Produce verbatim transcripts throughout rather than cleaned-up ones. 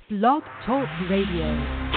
Blog Talk Radio.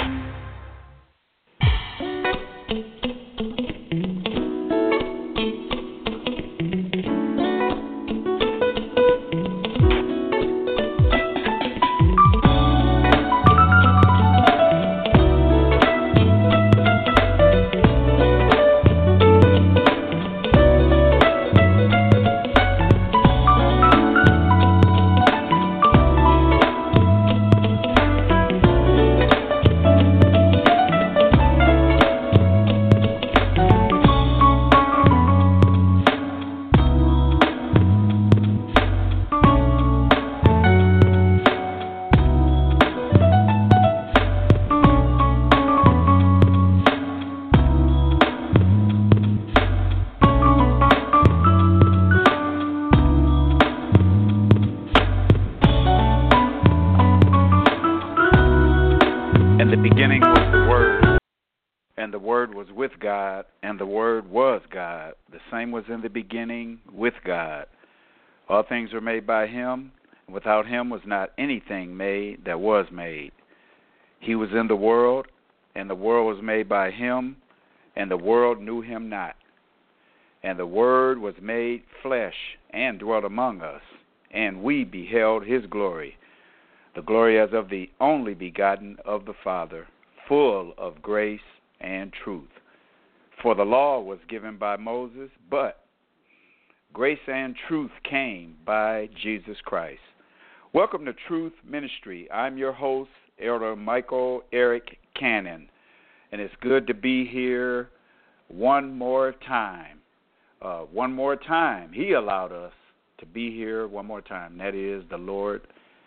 In the beginning with God. All things were made by him, and without him was not anything made that was made. He was in the world, and the world was made by him, and the world knew him not. And the Word was made flesh and dwelt among us, and we beheld his glory, the glory as of the only begotten of the Father, full of grace and truth. For the law was given by Moses, but grace and truth came by Jesus Christ. Welcome to Truth Ministry. I'm your host, Elder Michael Eric Cannon, and it's good to be here one more time. Uh, one more time. He allowed us to be here one more time. That is the Lord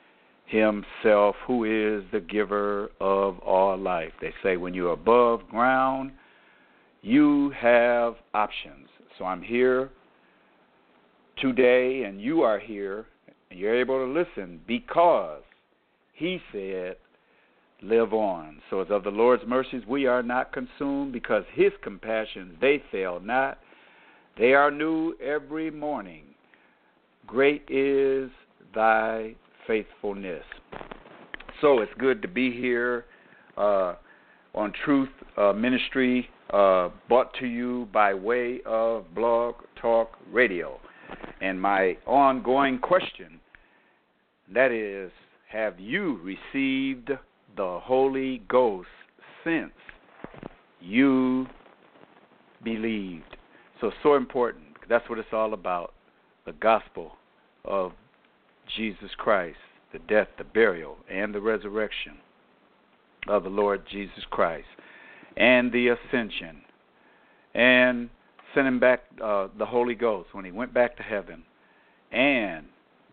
himself, who is the giver of all life. They say when you're above ground, you have options. So I'm here today, and you are here, and you're able to listen because he said, live on. So as of the Lord's mercies, we are not consumed, because his compassions, they fail not. They are new every morning. Great is thy faithfulness. So it's good to be here uh, on Truth uh, Ministry, uh, brought to you by way of Blog Talk Radio. And my ongoing question, that is, have you received the Holy Ghost since you believed? So, so important. That's what it's all about, the gospel of Jesus Christ, the death, the burial, and the resurrection of the Lord Jesus Christ, and the ascension, and sending back uh, the Holy Ghost when he went back to heaven, and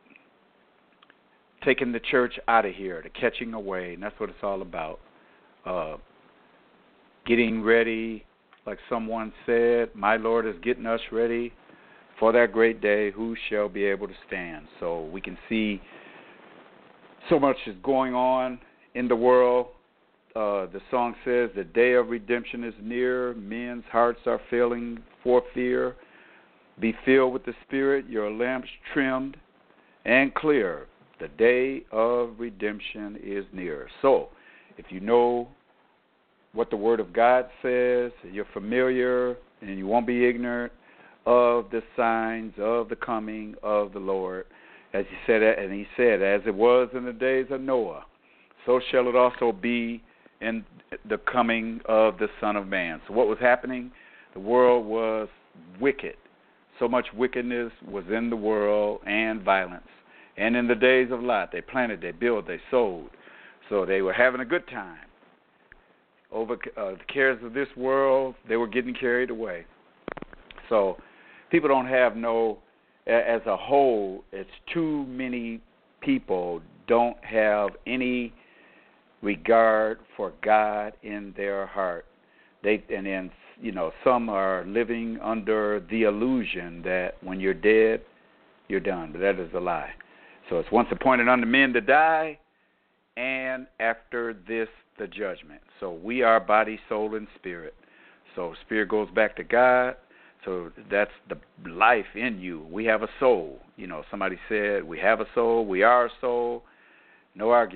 taking the church out of here, the catching away, and that's what it's all about. Uh, getting ready, like someone said, my Lord is getting us ready for that great day. Who shall be able to stand? So we can see so much is going on in the world. Uh, the song says, the day of redemption is near. Men's hearts are failing for fear. Be filled with the Spirit, your lamps trimmed and clear. The day of redemption is near. So, if you know what the Word of God says, you're familiar, and you won't be ignorant of the signs of the coming of the Lord. As he said, and he said, as it was in the days of Noah, so shall it also be in the coming of the Son of Man. So what was happening? The world was wicked. So much wickedness was in the world, and violence. And in the days of Lot, they planted, they built, they sowed. So they were having a good time. Over uh, the cares of this world, they were getting carried away. So people don't have no, as a whole, it's too many people don't have any regard for God in their heart. They and then you know some are living under the illusion that when you're dead, you're done. But that is a lie. So it's once appointed unto men to die, and after this the judgment. So we are body, soul, and spirit. So spirit goes back to God. So that's the life in you. We have a soul. You know, somebody said we have a soul. We are a soul. No argument.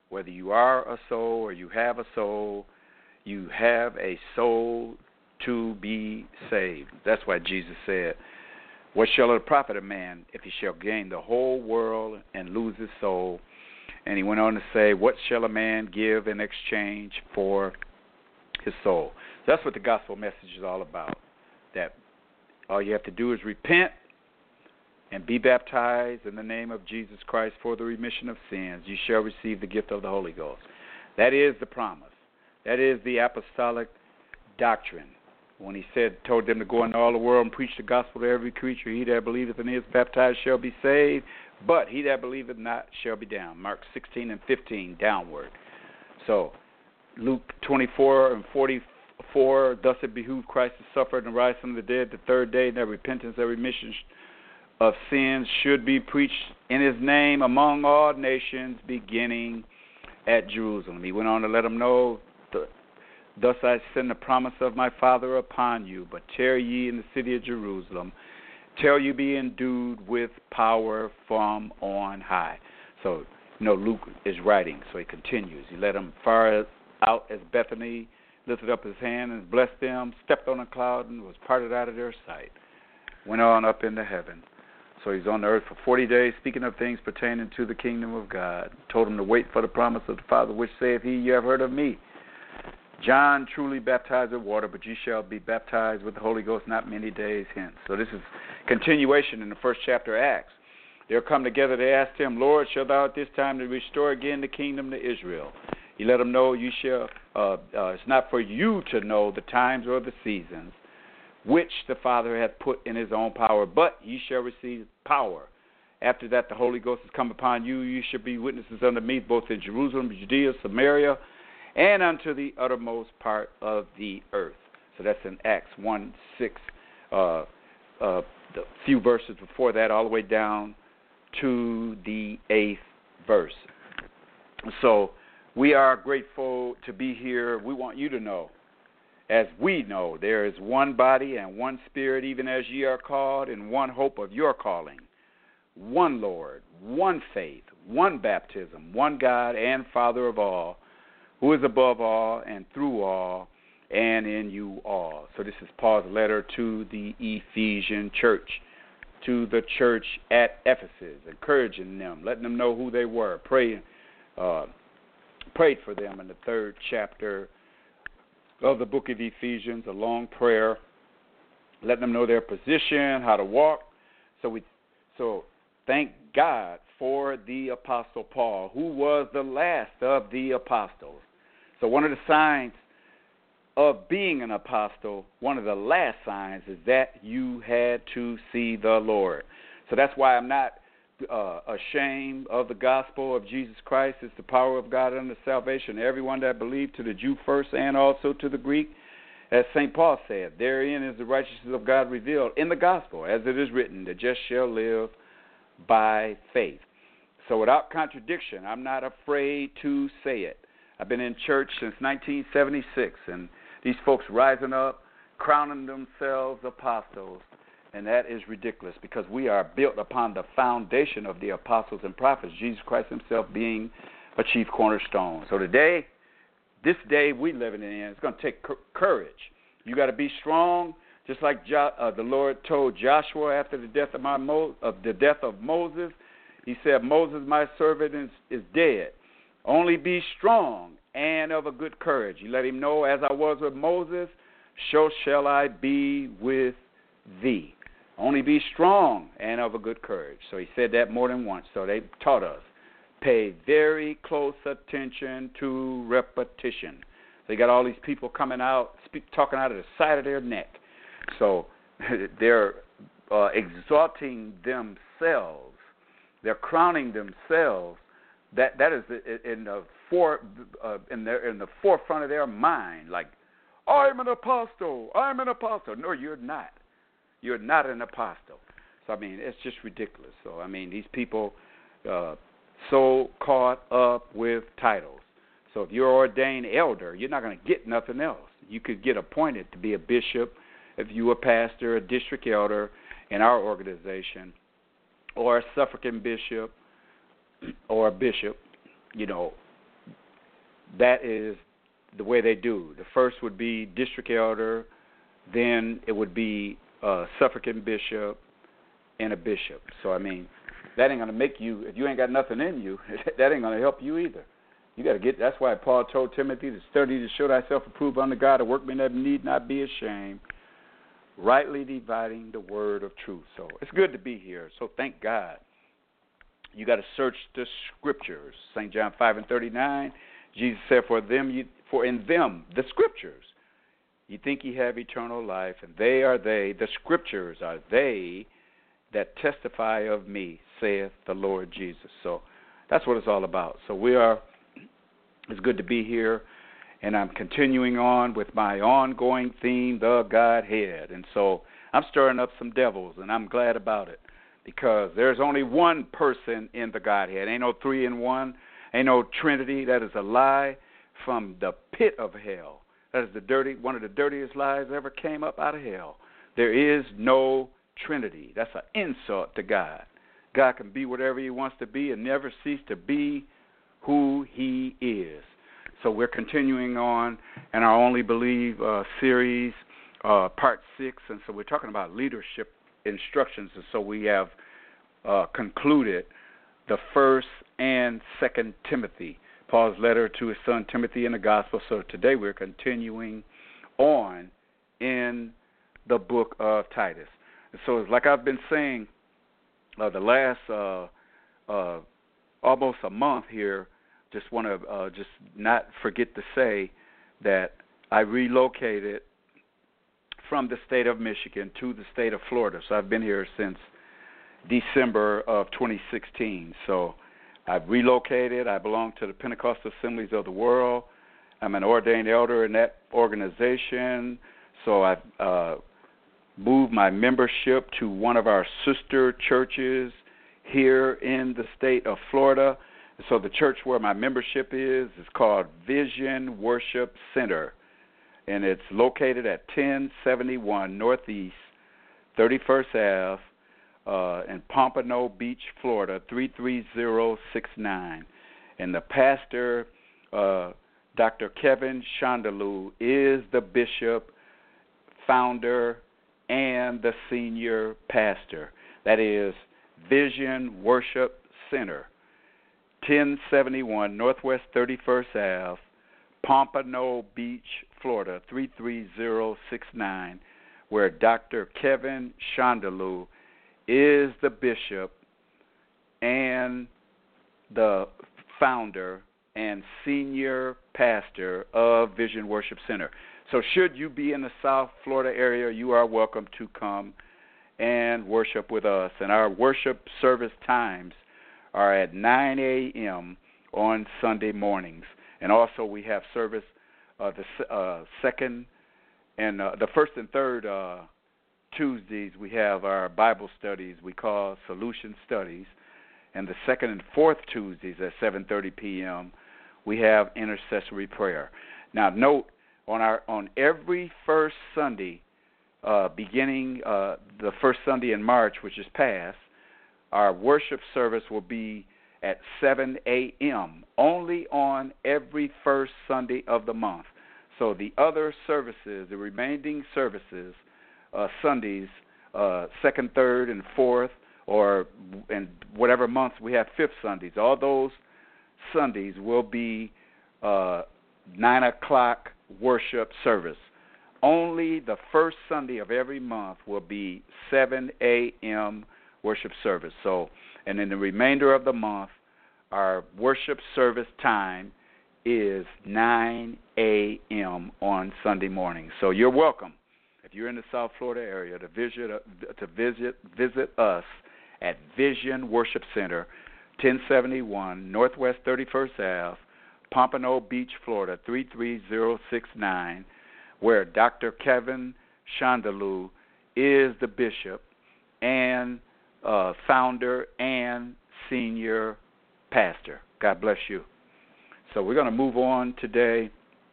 Whether you are a soul or you have a soul, you have a soul to be saved. That's why Jesus said, what shall it profit a man if he shall gain the whole world and lose his soul? And he went on to say, what shall a man give in exchange for his soul? That's what the gospel message is all about. That all you have to do is repent and be baptized in the name of Jesus Christ for the remission of sins. You shall receive the gift of the Holy Ghost. That is the promise. That is the apostolic doctrine. When he said, told them to go into all the world and preach the gospel to every creature, he that believeth and is baptized shall be saved, but he that believeth not shall be damned. Mark sixteen and fifteen, downward. So, Luke twenty-four and forty-four, thus it behooved Christ to suffer and rise from the dead the third day, and that repentance and remission of sins should be preached in his name among all nations, beginning at Jerusalem. He went on to let them know, thus I send the promise of my Father upon you, but tarry ye in the city of Jerusalem, till you be endued with power from on high. So, you know, Luke is writing, so he continues. He led them far out as Bethany, lifted up his hand and blessed them, stepped on a cloud and was parted out of their sight. Went on up into heaven. So he's on the earth for forty days, speaking of things pertaining to the kingdom of God. Told him to wait for the promise of the Father, which saith he, you have heard of me. John truly baptized with water, but ye shall be baptized with the Holy Ghost not many days hence. So this is continuation in the first chapter of Acts. They'll come together, they asked him, Lord, shalt thou at this time to restore again the kingdom to Israel? He let them know, you shall. Uh, uh, it's not for you to know the times or the seasons, which the Father hath put in his own power, but ye shall receive power. After that the Holy Ghost has come upon you, you shall be witnesses unto me, both in Jerusalem, Judea, Samaria, and unto the uttermost part of the earth. So that's in Acts one six, uh, uh, the few verses before that, all the way down to the eighth verse. So we are grateful to be here. We want you to know, as we know, there is one body and one spirit, even as ye are called, and one hope of your calling, one Lord, one faith, one baptism, one God and Father of all, who is above all and through all and in you all. So this is Paul's letter to the Ephesian church, to the church at Ephesus, encouraging them, letting them know who they were, praying, uh, prayed for them in the third chapter of the book of Ephesians, a long prayer, letting them know their position, how to walk. So we, so thank God for the Apostle Paul, who was the last of the apostles. So one of the signs of being an apostle, one of the last signs, is that you had to see the Lord. So that's why I'm not uh, ashamed of the gospel of Jesus Christ. It's the power of God unto salvation. Everyone that believed, to the Jew first and also to the Greek. As Saint Paul said, therein is the righteousness of God revealed in the gospel, as it is written, the just shall live by faith. So without contradiction, I'm not afraid to say it. I've been in church since nineteen seventy-six, and these folks rising up, crowning themselves apostles, and that is ridiculous because we are built upon the foundation of the apostles and prophets, Jesus Christ himself being a chief cornerstone. So today, this day we living in, it's going to take courage. You got to be strong, just like jo- uh, the Lord told Joshua after the death of, my Mo- of the death of Moses. He said, Moses, my servant, is, is dead. Only be strong and of a good courage. You let him know, as I was with Moses, so shall I be with thee. Only be strong and of a good courage. So he said that more than once. So they taught us, pay very close attention to repetition. They got all these people coming out, speak, talking out of the side of their neck. So they're uh, exalting themselves. They're crowning themselves. That that is in the for uh, in their in the forefront of their mind. Like, I'm an apostle. I'm an apostle. No, you're not. You're not an apostle. So I mean, it's just ridiculous. So I mean, these people uh, so caught up with titles. So if you're ordained elder, you're not going to get nothing else. You could get appointed to be a bishop, if you were a pastor, a district elder in our organization, or a suffragan bishop, or a bishop, you know, that is the way they do. The first would be district elder, then it would be a suffragan bishop and a bishop. So, I mean, that ain't going to make you, if you ain't got nothing in you, that ain't going to help you either. You got to get, that's why Paul told Timothy to study to show thyself approved unto God, a workman that need not be ashamed, rightly dividing the word of truth. So it's good to be here. So thank God. You got to search the scriptures. Saint John five and thirty-nine, Jesus said, for them, you, for in them, the scriptures, you think ye have eternal life, and they are they, the scriptures are they that testify of me, saith the Lord Jesus. So that's what it's all about. So we are, it's good to be here, and I'm continuing on with my ongoing theme, the Godhead. And so I'm stirring up some devils, and I'm glad about it, because there's only one person in the Godhead. Ain't no three in one. Ain't no Trinity. That is a lie from the pit of hell. That is the dirty, one of the dirtiest lies that ever came up out of hell. There is no Trinity. That's an insult to God. God can be whatever he wants to be and never cease to be who he is. So we're continuing on in our Only Believe uh, series, uh, part six, and so we're talking about leadership instructions, and so we have uh, concluded the first and second Timothy, Paul's letter to his son Timothy in the gospel. So today we're continuing on in the book of Titus. And so like I've been saying, uh, the last uh, uh, almost a month here, just want to uh, just not forget to say that I relocated from the state of Michigan to the state of Florida. So I've been here since December of twenty sixteen. So I've relocated. I belong to the Pentecostal Assemblies of the World. I'm an ordained elder in that organization. So I've uh, moved my membership to one of our sister churches here in the state of Florida. So the church where my membership is is called Vision Worship Center, and it's located at ten seventy-one Northeast thirty-first Avenue uh, in Pompano Beach, Florida, three three zero six nine. And the pastor, uh, Doctor Kevin Shondaloo, is the bishop, founder, and the senior pastor. That is Vision Worship Center, ten seventy-one Northwest thirty-first Avenue, Pompano Beach, Florida, three three zero six nine, where Doctor Kevin Shondaloo is the bishop and the founder and senior pastor of Vision Worship Center. So should you be in the South Florida area, you are welcome to come and worship with us. And our worship service times are at nine a.m. on Sunday mornings. And also we have service uh, the uh, second and uh, the first and third uh, Tuesdays. We have our Bible studies we call Solution Studies. And the second and fourth Tuesdays at seven thirty p.m. we have intercessory prayer. Now note, on our on every first Sunday, uh, beginning uh, the first Sunday in March, which is past, our worship service will be at seven a.m. only on every first Sunday of the month. So the other services, the remaining services, uh, Sundays, uh, second, third, and fourth, or in whatever months we have fifth Sundays, all those Sundays will be uh, nine o'clock worship service. Only the first Sunday of every month will be seven a.m. worship service. So, and in the remainder of the month, our worship service time is nine a.m. on Sunday morning. So you're welcome, if you're in the South Florida area, to visit to visit visit us at Vision Worship Center, ten seventy-one Northwest thirty-first Avenue, Pompano Beach, Florida, three three zero six nine, where Doctor Kevin Shondaloo is the bishop and uh, founder and senior pastor. God bless you. So we're going to move on today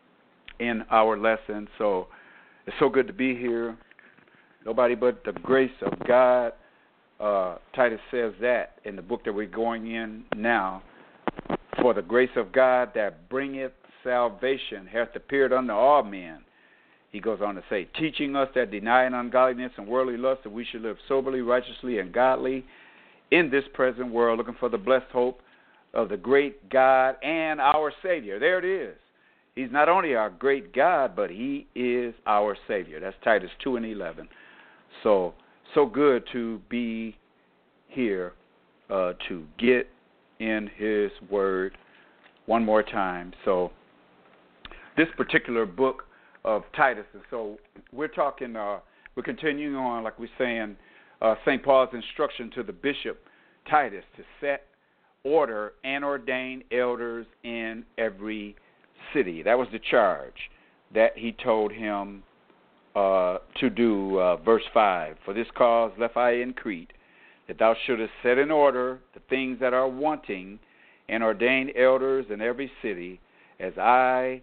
in our lesson. So it's so good to be here. Nobody but the grace of God. Uh, Titus says that in the book that we're going in now. For the grace of God that bringeth salvation hath appeared unto all men. He goes on to say, teaching us that denying ungodliness and worldly lust, that we should live soberly, righteously, and godly in this present world, looking for the blessed hope of the great God and our Savior. There it is. He's not only our great God, but he is our Savior. That's Titus two and eleven. So, so good to be here uh, to get in his word one more time. So this particular book of Titus, and so we're talking, uh, we're continuing on, like we're saying, uh, Saint Paul's instruction to the bishop Titus to set order and ordain elders in every city. That was the charge that he told him uh, to do, uh, verse five. For this cause left I in Crete, that thou shouldest set in order the things that are wanting, and ordain elders in every city, as I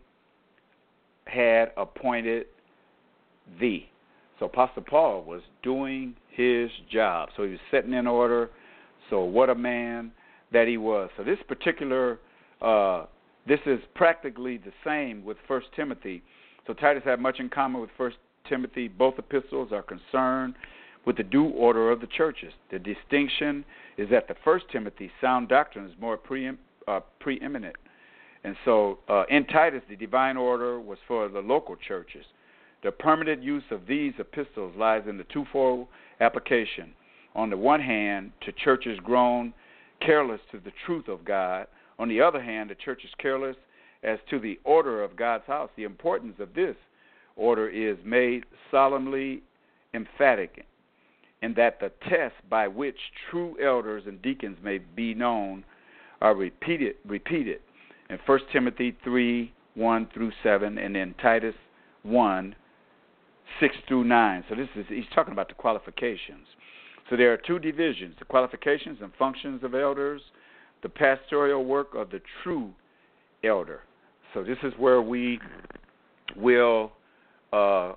had appointed thee. So Apostle Paul was doing his job. So he was setting in order. So what a man that he was. So this particular, uh, this is practically the same with First Timothy. So Titus had much in common with First Timothy. Both epistles are concerned with the due order of the churches. The distinction is that the First Timothy sound doctrine is more pre, uh, preeminent. And so uh, in Titus, the divine order was for the local churches. The permanent use of these epistles lies in the twofold application. On the one hand, to churches grown careless to the truth of God. On the other hand, the church is careless as to the order of God's house. The importance of this order is made solemnly emphatic in that the tests by which true elders and deacons may be known are repeated, repeated in First Timothy three, one through seven, and in Titus one, six through nine. So this is, he's talking about the qualifications. So there are two divisions, the qualifications and functions of elders, the pastoral work of the true elder. So this is where we will uh,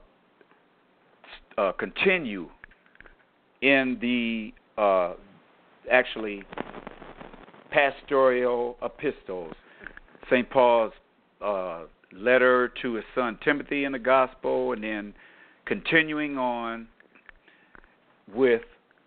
uh, continue in the uh, actually pastoral epistles. Saint Paul's uh, letter to his son Timothy in the gospel, and then continuing on with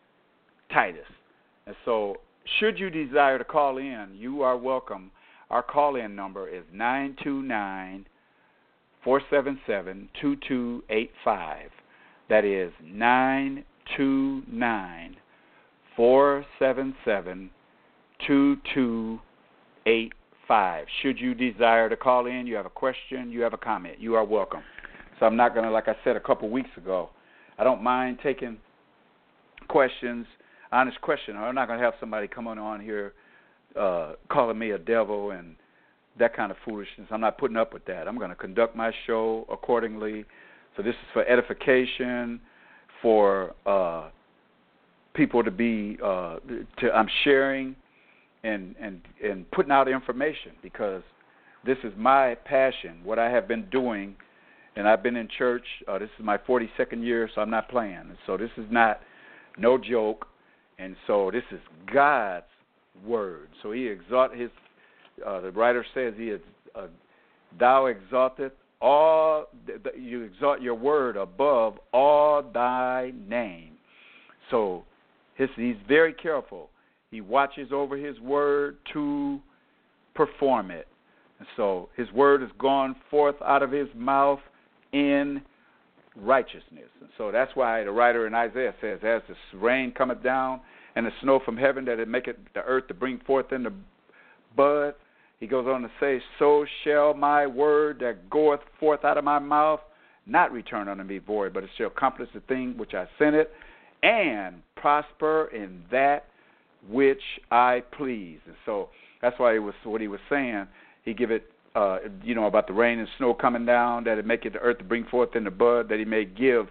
Titus. And so should you desire to call in, you are welcome. Our call-in number is nine two nine, four seven seven, two two eight five. That is nine two nine, four seven seven, two two eight five. Should you desire to call in, you have a question, you have a comment, you are welcome. So I'm not going to, like I said a couple weeks ago, I don't mind taking questions, honest question. I'm not going to have somebody come on, on here uh, calling me a devil and that kind of foolishness. I'm not putting up with that. I'm going to conduct my show accordingly. So this is for edification, for uh, people to be, uh, to I'm sharing and, and, and putting out information, because this is my passion, what I have been doing, and I've been in church. Uh, this is my forty-second year, so I'm not playing. And so this is not no joke, and so this is God's word. So he exalt his, uh, the writer says, he is, uh, thou exalteth all, you exalt your word above all thy name. So his, he's very careful. He watches over his word to perform it. And so his word has gone forth out of his mouth in righteousness. And so that's why the writer in Isaiah says, as the rain cometh down and the snow from heaven, that it maketh the earth to bring forth in the bud, he goes on to say, so shall my word that goeth forth out of my mouth not return unto me void, but it shall accomplish the thing which I sent it, and prosper in that which I please. And so that's why it was what he was saying. He give it, uh, you know, about the rain and snow coming down, that it maketh the earth to bring forth in the bud, that he may give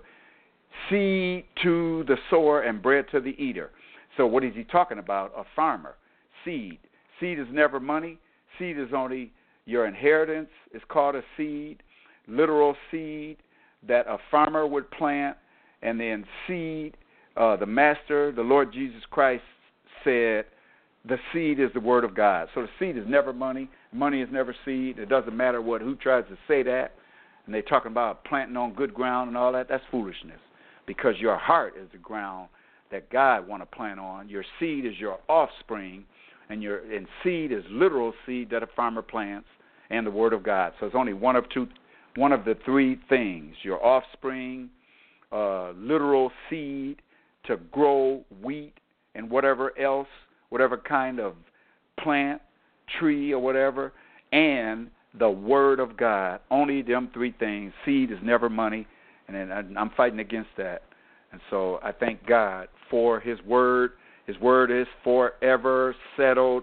seed to the sower and bread to the eater. So what is he talking about? A farmer. Seed. Seed is never money. Seed is only your inheritance. It's called a seed, literal seed that a farmer would plant, and then seed, uh, the master, the Lord Jesus Christ said, the seed is the word of God. So the seed is never money. Money is never seed. It doesn't matter what who tries to say that. And they're talking about planting on good ground and all that. That's foolishness, because your heart is the ground that God want to plant on. Your seed is your offspring, and your and seed is literal seed that a farmer plants, and the Word of God. So it's only one of two, one of the three things: your offspring, uh, literal seed to grow wheat and whatever else, whatever kind of plant, tree, or whatever, and the Word of God. Only them three things. Seed is never money, and I'm fighting against that. And so I thank God for His Word. His Word is forever settled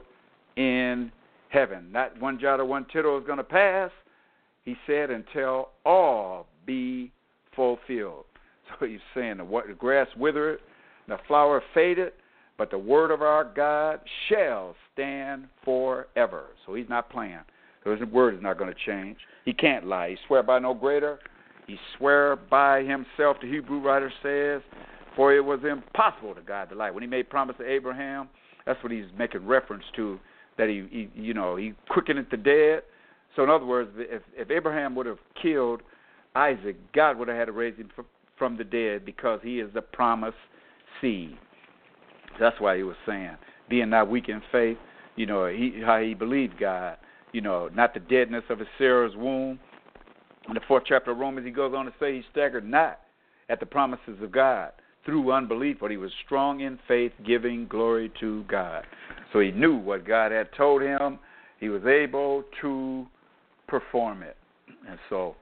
in heaven. Not one jot or one tittle is going to pass, He said, until all be fulfilled. So He's saying the, the grass withereth, the flower fadeth, but the word of our God shall stand forever. So He's not playing. So His word is not going to change. He can't lie. He swear by no greater. He swear by Himself, the Hebrew writer says, for it was impossible to God to lie. When He made promise to Abraham, that's what He's making reference to, that he, he you know, He quickened the dead. So in other words, if, if Abraham would have killed Isaac, God would have had to raise him from the dead, because he is the promised seed. That's why He was saying, being not weak in faith, you know, he, how he believed God, you know, not the deadness of his Sarah's womb. In the fourth chapter of Romans, he goes on to say he staggered not at the promises of God through unbelief, but he was strong in faith, giving glory to God. So he knew what God had told him. He was able to perform it. And so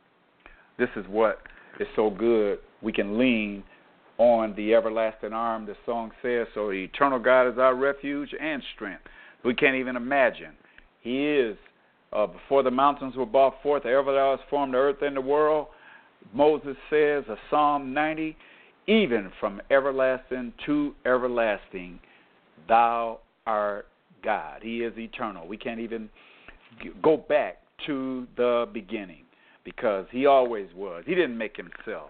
this is what is so good. We can lean on the everlasting arm, the song says. So the eternal God is our refuge and strength. We can't even imagine. He is, uh, before the mountains were brought forth, ever thou hast formed the earth and the world. Moses says, of Psalm ninety, even from everlasting to everlasting, thou art God. He is eternal. We can't even go back to the beginning, because He always was. He didn't make Himself.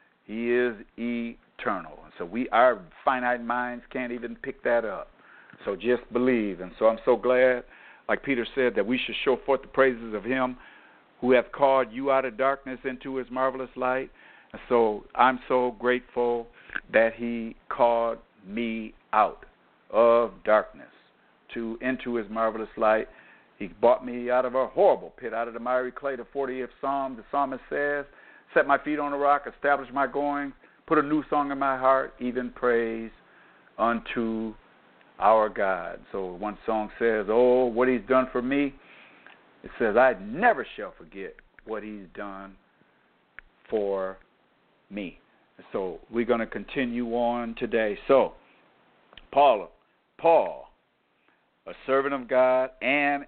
He is eternal. So we, our finite minds can't even pick that up. So just believe. And so I'm so glad, like Peter said, that we should show forth the praises of Him who hath called you out of darkness into His marvelous light. And so I'm so grateful that He called me out of darkness to into His marvelous light. He brought me out of a horrible pit, out of the miry clay. The fortieth Psalm, the psalmist says, set my feet on the rock, establish my goings, put a new song in my heart, even praise unto our God. So one song says, oh, what He's done for me. It says, I never shall forget what He's done for me. So we're going to continue on today. So Paul, Paul, a servant of God and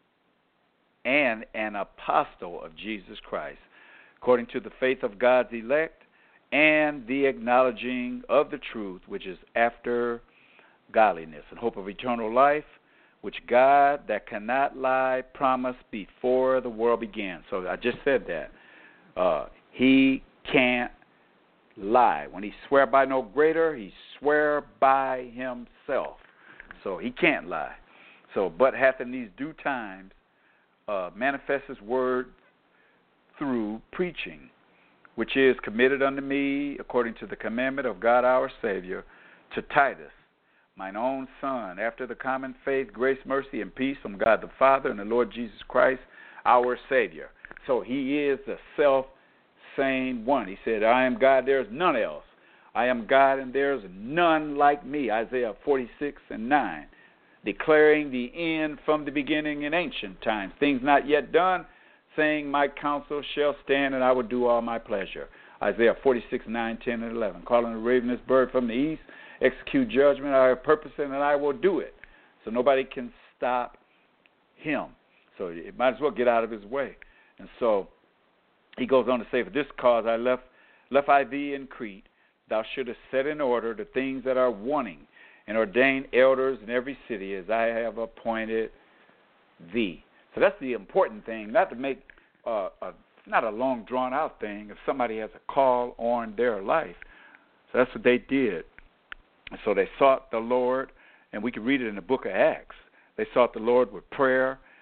and an apostle of Jesus Christ, according to the faith of God's elect and the acknowledging of the truth, which is after godliness, and hope of eternal life, which God that cannot lie promised before the world began. So I just said that. Uh, he can't lie. When He swear by no greater, He swear by Himself. So He can't lie. So, but hath in these due times uh, manifest His word through preaching, which is committed unto me according to the commandment of God our Savior, to Titus, mine own son, after the common faith, grace, mercy, and peace from God the Father and the Lord Jesus Christ, our Savior. So He is the self-same one. He said, I am God, there is none else. I am God, and there is none like me. Isaiah forty-six and nine. Declaring the end from the beginning in ancient times, things not yet done, saying, my counsel shall stand, and I will do all my pleasure. Isaiah forty-six, nine, ten, and eleven. Calling the ravenous bird from the east, execute judgment, I have purpose, and I will do it. So nobody can stop Him. So it might as well get out of His way. And so he goes on to say, for this cause I left, left I thee in Crete. Thou shouldest set in order the things that are wanting, and ordain elders in every city as I have appointed thee. So that's the important thing, not to make uh, a, not a long drawn-out thing if somebody has a call on their life. So that's what they did. And so they sought the Lord, and we can read it in the book of Acts. They sought the Lord with prayer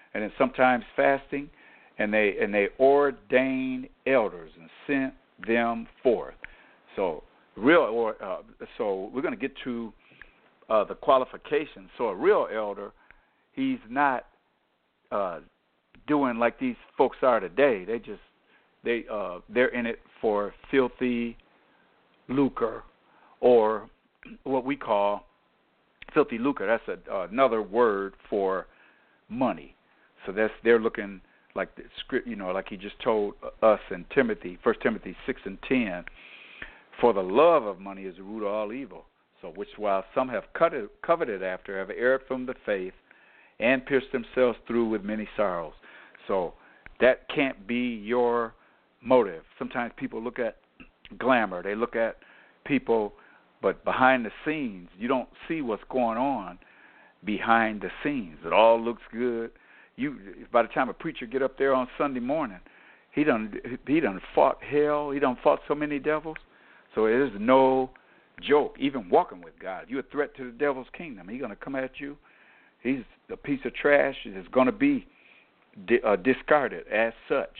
and then sometimes fasting, and they and they ordained elders and sent them forth. So real, or uh, so we're going to get to uh, the qualifications. So a real elder, he's not uh, doing like these folks are today. They just they uh, they're in it for filthy lucre, or what we call filthy lucre. That's a, uh, another word for money. So that's they're looking like the script, you know, like he just told us in Timothy, First Timothy six and ten. For the love of money is the root of all evil. So which while some have coveted, coveted after, have erred from the faith, and pierced themselves through with many sorrows. So that can't be your motive. Sometimes people look at glamour. They look at people, but behind the scenes, you don't see what's going on behind the scenes. It all looks good. You, by the time a preacher get up there on Sunday morning, he done he done fought hell. He done fought so many devils. So it is no joke. Even walking with God, you're a threat to the devil's kingdom. He's going to come at you. He's a piece of trash. It's going to be di- uh, discarded as such.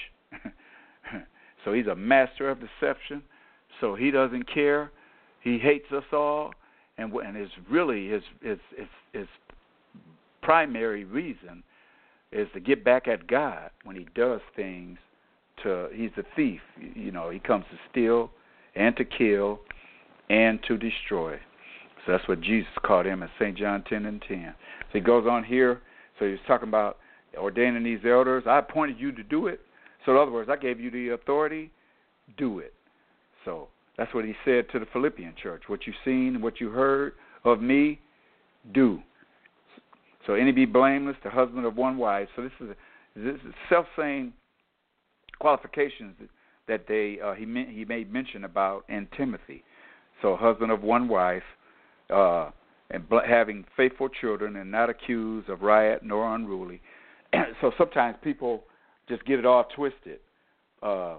So he's a master of deception. So he doesn't care. He hates us all, and and it's really his his his, his primary reason is to get back at God when he does things. To he's a thief. You know, he comes to steal and to kill and to destroy. So that's what Jesus called him in Saint John ten and ten. So he goes on here. So he's talking about ordaining these elders. I appointed you to do it. So in other words, I gave you the authority. Do it. So that's what he said to the Philippian church. What you've seen, what you heard of me, do. So any be blameless, the husband of one wife. So this is a, this is self-same qualifications that they uh, he he made mention about in Timothy. So husband of one wife, uh, and bl- having faithful children, and not accused of riot nor unruly. So sometimes people just get it all twisted. Uh,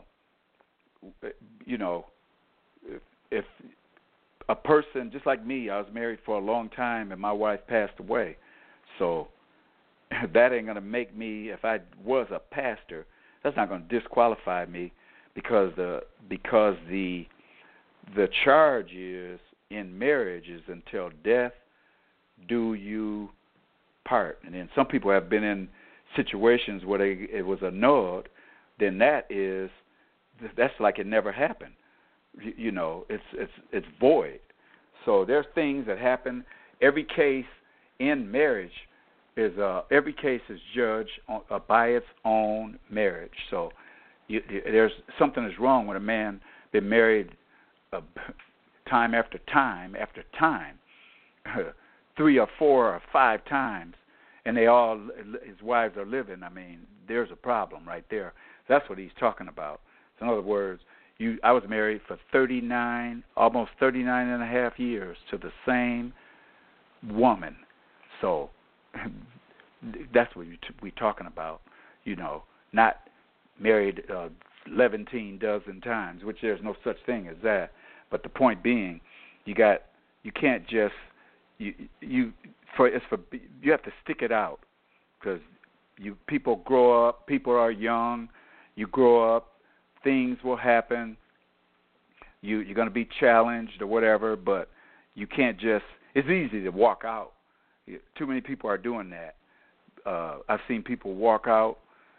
you know, if, if a person, just like me, I was married for a long time and my wife passed away. So that ain't going to make me, if I was a pastor, that's not going to disqualify me, because the because the the charge is in marriage is until death do you part. And then some people have been in situations where they, it was annulled, then that is that's like it never happened. You, you know, it's it's it's void. So there's things that happen. Every case in marriage is uh, every case is judged on, uh, by its own marriage. So you, you, there's something is wrong when a man been married uh, time after time after time, three or four or five times, and they all his wives are living. I mean, there's a problem right there. That's what he's talking about. So in other words, you I was married for thirty-nine, almost thirty-nine and a half years to the same woman. So that's what we're talking about, you know, not married uh, eleven dozen times, which there's no such thing as that. But the point being, you got you can't just you you for it's for you have to stick it out, because you people grow up, people are young, you grow up, things will happen. You you're going to be challenged or whatever, but you can't just. It's easy to walk out. Too many people are doing that. Uh, I've seen people walk out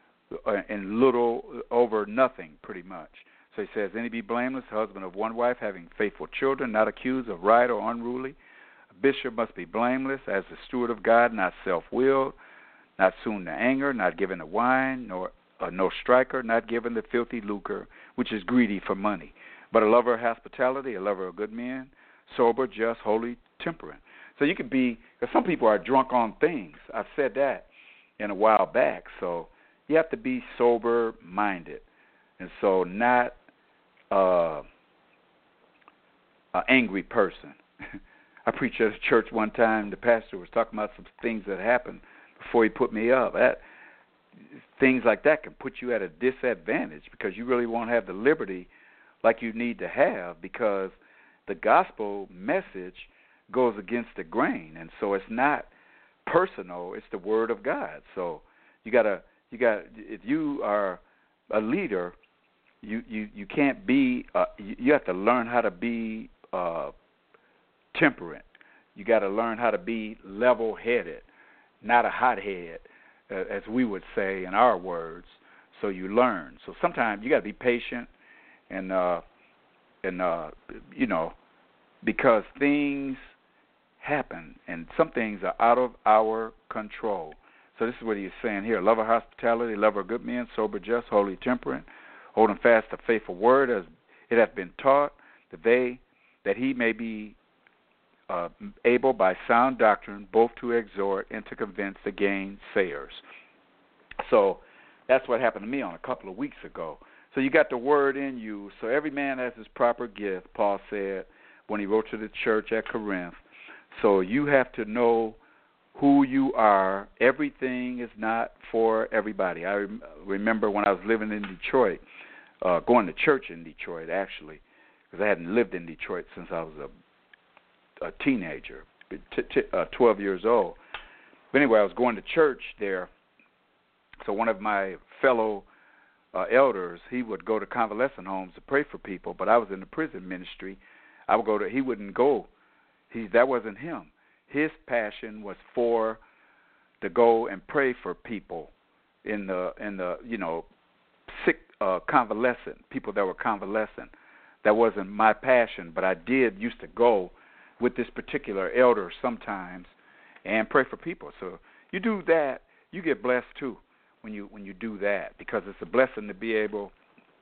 in little over nothing, pretty much. So he says, "Any be blameless, husband of one wife, having faithful children, not accused of riot or unruly. A bishop must be blameless, as the steward of God, not self-willed, not soon to anger, not given to wine, nor uh, no striker, not given to filthy lucre, which is greedy for money, but a lover of hospitality, a lover of good men, sober, just, holy, temperate." So you could be, because some people are drunk on things. I've said that in a while back. So you have to be sober-minded. And so not uh, an angry person. I preached at a church one time. The pastor was talking about some things that happened before he put me up. That, things like that can put you at a disadvantage, because you really won't have the liberty like you need to have, because the gospel message goes against the grain. And so it's not personal, it's the word of God. So You gotta, you got. If you are a leader, you you you can't be. Uh, you, you have to learn how to be uh, temperate. You got to learn how to be level-headed, not a hothead, uh, as we would say in our words. So you learn. So sometimes you got to be patient, and uh, and uh, you know, because things happen, and some things are out of our control. So this is what he's saying here: love of hospitality, love of good men, sober, just, holy, temperate, holding fast the faithful word as it hath been taught, that they that he may be uh, able by sound doctrine both to exhort and to convince the gainsayers. So that's what happened to me on a couple of weeks ago. So you got the word in you. So every man has his proper gift, Paul said when he wrote to the church at Corinth. So you have to know who you are. Everything is not for everybody. I rem- remember when I was living in Detroit, uh, going to church in Detroit, actually, because I hadn't lived in Detroit since I was a, a teenager, t- t- uh, twelve years old. But anyway, I was going to church there. So one of my fellow uh, elders, he would go to convalescent homes to pray for people, but I was in the prison ministry. I would go to, he wouldn't go. He, that wasn't him. His passion was for to go and pray for people in the in the you know sick uh, convalescent people that were convalescent. That wasn't my passion, but I did used to go with this particular elder sometimes and pray for people. So you do that, you get blessed too when you when you do that, because it's a blessing to be able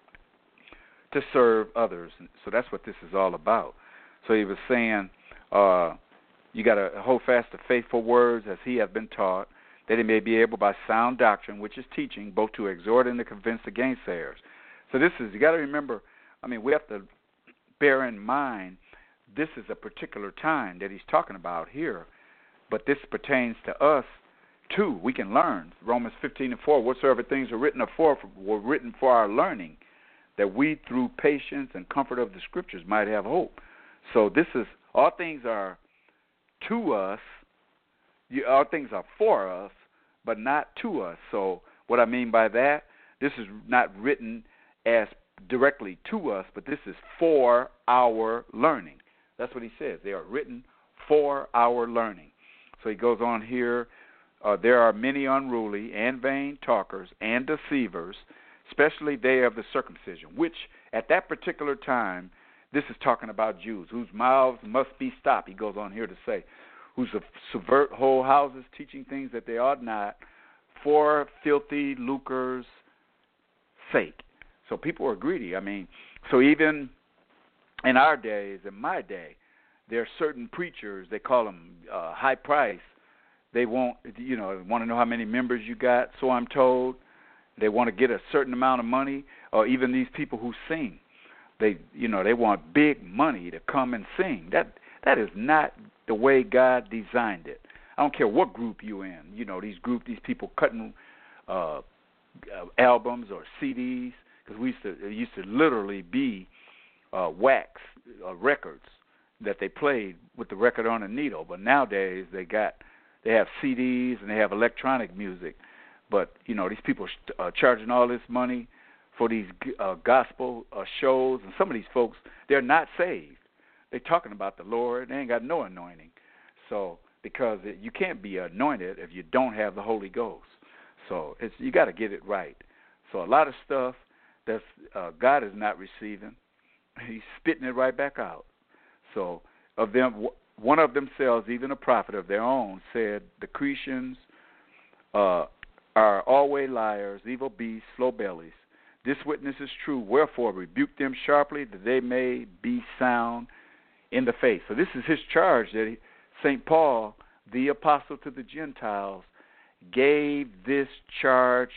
to serve others. So that's what this is all about. So he was saying. Uh, You got to hold fast to faithful words as he hath been taught, that he may be able by sound doctrine, which is teaching, both to exhort and to convince the gainsayers. So this is, you got to remember, I mean, we have to bear in mind this is a particular time that he's talking about here, but this pertains to us too. We can learn. Romans fifteen and four, whatsoever things are written afore were written for our learning, that we through patience and comfort of the scriptures might have hope. So this is, all things are to us, you, all things are for us, but not to us. So what I mean by that, this is not written as directly to us, but this is for our learning. That's what he says. They are written for our learning. So he goes on here, uh, there are many unruly and vain talkers and deceivers, especially they of the circumcision, which at that particular time, this is talking about Jews, whose mouths must be stopped, he goes on here to say, who subvert whole houses, teaching things that they ought not, for filthy lucre's sake. So people are greedy. I mean, so even in our days, in my day, there are certain preachers, they call them uh, high price. They want, you know, want to know how many members you got, so I'm told. They want to get a certain amount of money, or even these people who sing. They, you know, they want big money to come and sing. That that is not the way God designed it. I don't care what group you're in. You know, these group, these people cutting uh, albums or C Ds, because we used to, it used to literally be uh, wax uh, records that they played with the record on a needle. But nowadays they got, they have C Ds and they have electronic music. But you know, these people are charging all this money for these uh, gospel uh, shows, and some of these folks, they're not saved. They're talking about the Lord. They ain't got no anointing. So, because it, you can't be anointed if you don't have the Holy Ghost. So, it's, you got to get it right. So, a lot of stuff that uh, God is not receiving, he's spitting it right back out. So, of them, one of themselves, even a prophet of their own, said the Cretians uh, are always liars, evil beasts, slow bellies. This witness is true, wherefore rebuke them sharply, that they may be sound in the faith. So this is his charge that Saint Paul, the apostle to the Gentiles, gave this charge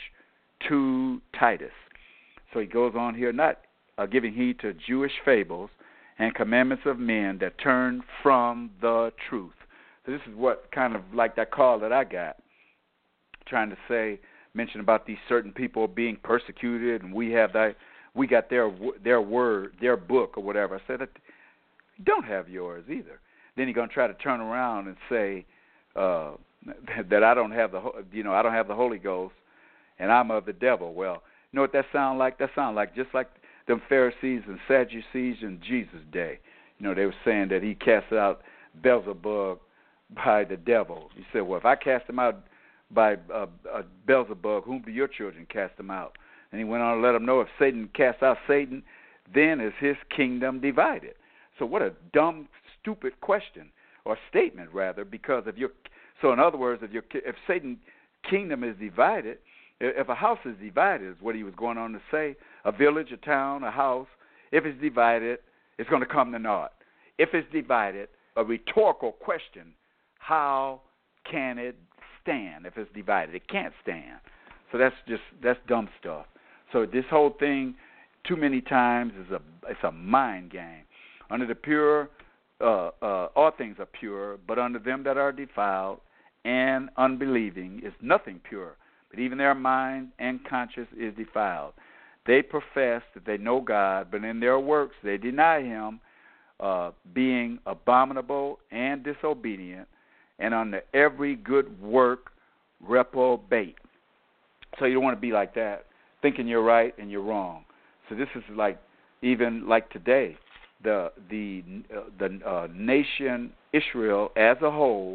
to Titus. So he goes on here, not uh, giving heed to Jewish fables and commandments of men that turn from the truth. So this is what kind of like that call that I got, trying to say, mention about these certain people being persecuted, and we have that, we got their their word, their book or whatever. I said, don't have yours either. Then you're gonna try to turn around and say uh, that I don't have the, you know, I don't have the Holy Ghost, and I'm of the devil. Well, you know what that sound like? That sound like just like them Pharisees and Sadducees in Jesus' day. You know, they were saying that he cast out Beelzebub by the devil. He said, well, if I cast him out by uh, uh, Beelzebub, whom do your children cast him out? And he went on to let them know if Satan casts out Satan, then is his kingdom divided. So what a dumb, stupid question, or statement rather, because if your so in other words, if your if Satan's kingdom is divided, if a house is divided, is what he was going on to say, a village, a town, a house, if it's divided, it's going to come to naught. If it's divided, a rhetorical question, how can it stand if it's divided? It can't stand. So that's just that's dumb stuff. So this whole thing, too many times, is a it's a mind game. Under the pure, uh, uh, all things are pure, but under them that are defiled and unbelieving is nothing pure. But even their mind and conscience is defiled. They profess that they know God, but in their works they deny him, uh, being abominable and disobedient, and under every good work reprobate. So you don't want to be like that, thinking you're right and you're wrong. So this is like, even like today, the the uh, the uh, nation Israel as a whole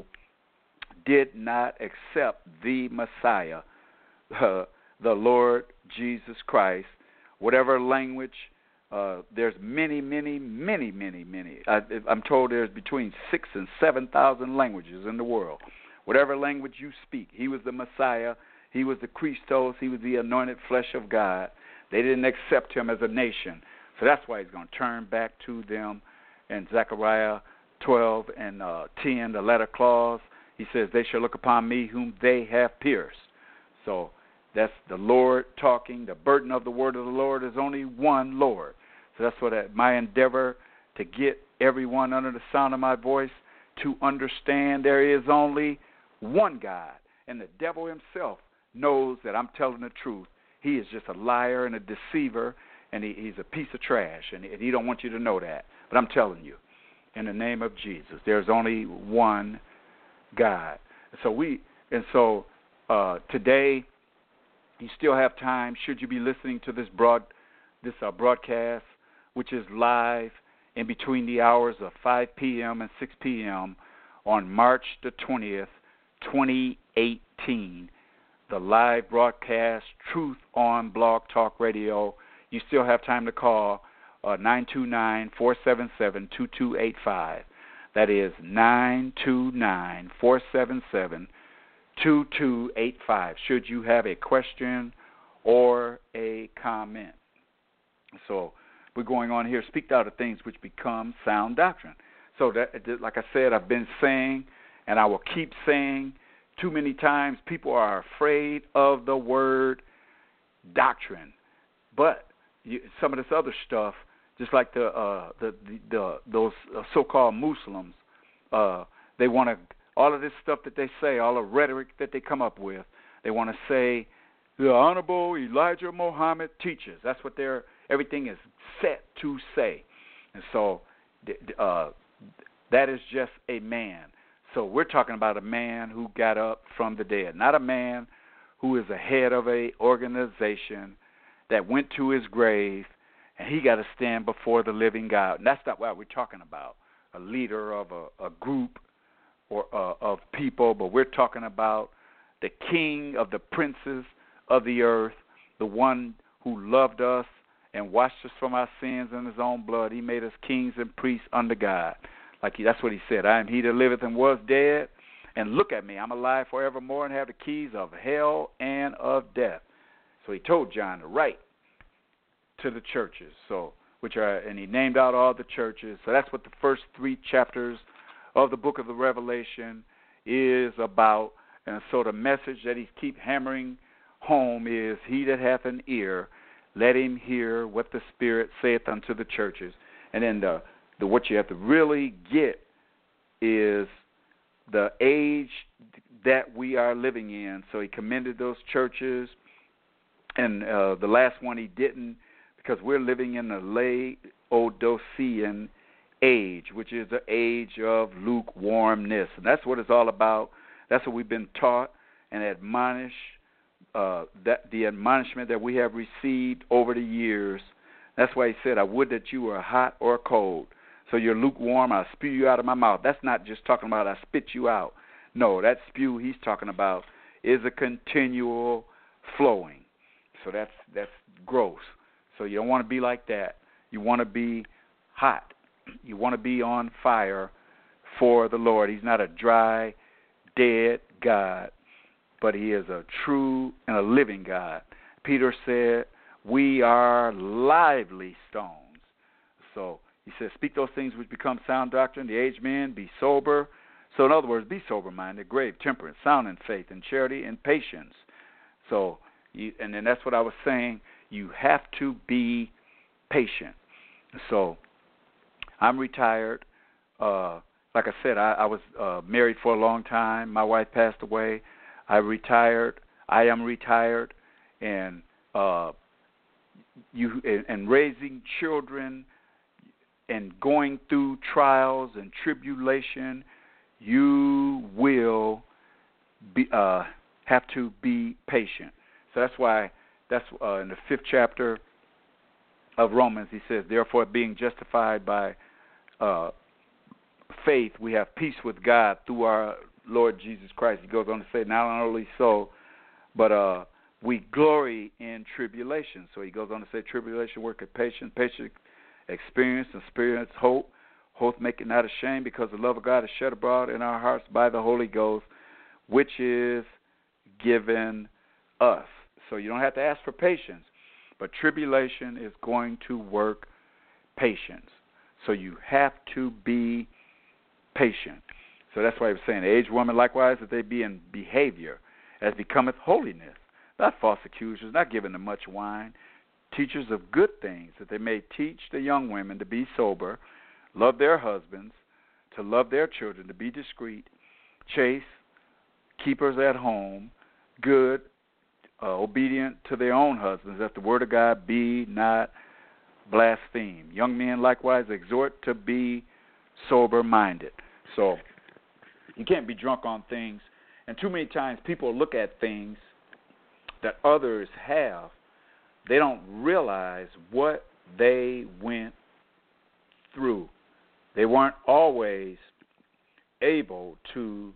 did not accept the Messiah, uh, the Lord Jesus Christ. Whatever language, uh, there's many, many, many, many, many. I, I'm told there's between six and seven thousand languages in the world. Whatever language you speak, he was the Messiah. He was the Christos. He was the anointed flesh of God. They didn't accept him as a nation. So that's why he's going to turn back to them. In Zechariah twelve and uh, ten, the latter clause, he says, they shall look upon me whom they have pierced. So that's the Lord talking. The burden of the word of the Lord is only one Lord. So that's what I, my endeavor to get everyone under the sound of my voice to understand there is only one God. And the devil himself knows that I'm telling the truth. He is just a liar and a deceiver, and he, he's a piece of trash, and he, and he don't want you to know that. But I'm telling you, in the name of Jesus, there's only one God. So we, and so uh, today, you still have time. Should you be listening to this broad, this uh, broadcast, which is live in between the hours of five p.m. and six p.m. on March the twentieth, twenty eighteen. The live broadcast, Truth on Blog Talk Radio. You still have time to call uh, nine two nine, four seven seven, two two eight five. That is nine two nine, four seven seven, two two eight five, should you have a question or a comment. So we're going on here, speak out of things which become sound doctrine. So that, like I said, I've been saying, and I will keep saying, too many times people are afraid of the word doctrine. But you, some of this other stuff, just like the uh, the, the, the those so-called Muslims, uh, they want to, all of this stuff that they say, all the rhetoric that they come up with, they want to say, the Honorable Elijah Muhammad teaches. That's what they're, everything is set to say. And so uh, that is just a man. So we're talking about a man who got up from the dead, not a man who is the head of a organization that went to his grave and he got to stand before the living God. And that's not what we're talking about, a leader of a, a group or uh, of people, but we're talking about the king of the princes of the earth, the one who loved us and washed us from our sins in his own blood. He made us kings and priests under God. Like he, that's what he said. I am he that liveth and was dead, and look at me, I'm alive forevermore and have the keys of hell and of death. So he told John to write to the churches, so which are, and he named out all the churches. So that's what the first three chapters of the book of the Revelation is about. And so the message that he keeps hammering home is, he that hath an ear, let him hear what the Spirit saith unto the churches. And then the, the what you have to really get is the age that we are living in. So he commended those churches, and uh, the last one he didn't, because we're living in the Laodicean age, which is the age of lukewarmness. And that's what it's all about. That's what we've been taught and admonished uh, that the admonishment that we have received over the years. That's why he said, I would that you were hot or cold. So you're lukewarm, I'll spew you out of my mouth. That's not just talking about I spit you out. No, that spew he's talking about is a continual flowing. So that's that's gross. So you don't want to be like that. You want to be hot. You want to be on fire for the Lord. He's not a dry, dead God, but he is a true and a living God. Peter said, we are lively stones. So he says, speak those things which become sound doctrine. The aged men, be sober. So in other words, be sober-minded, grave, temperate, sound in faith and charity and patience. So, you, and then that's what I was saying. You have to be patient. So I'm retired. Uh, like I said, I, I was uh, married for a long time. My wife passed away. I retired. I am retired, and uh, you and, and raising children and going through trials and tribulation, you will be uh, have to be patient. So that's why that's uh, in the fifth chapter of Romans. He says, therefore, being justified by uh, faith, we have peace with God through our Lord Jesus Christ. He goes on to say, not only so, but uh, we glory in tribulation. So he goes on to say, tribulation worketh patience, patience experience, and experience hope. Hope make it not ashamed, because the love of God is shed abroad in our hearts by the Holy Ghost, which is given us. So you don't have to ask for patience, but tribulation is going to work patience. So you have to be patient. So that's why he was saying, the aged woman likewise, that they be in behavior as becometh holiness, not false accusers, not giving them much wine, teachers of good things, that they may teach the young women to be sober, love their husbands, to love their children, to be discreet, chaste, keepers at home, good, uh, obedient to their own husbands, that the word of God be not blasphemed. Young men likewise exhort to be sober-minded. So you can't be drunk on things. And too many times people look at things that others have. They don't realize what they went through. They weren't always able to